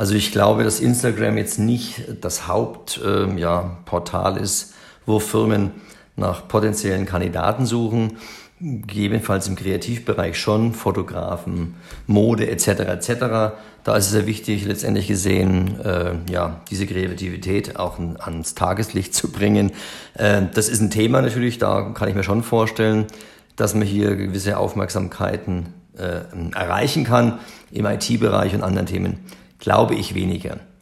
Also ich glaube, dass Instagram jetzt nicht das Hauptportal ist, wo Firmen nach potenziellen Kandidaten suchen. Gegebenenfalls im Kreativbereich schon, Fotografen, Mode etc. etc. Da ist es sehr wichtig, letztendlich gesehen, diese Kreativität auch ans Tageslicht zu bringen. Das ist ein Thema natürlich, da kann ich mir schon vorstellen, dass man hier gewisse Aufmerksamkeiten erreichen kann. Im IT-Bereich und anderen Themen glaube ich weniger.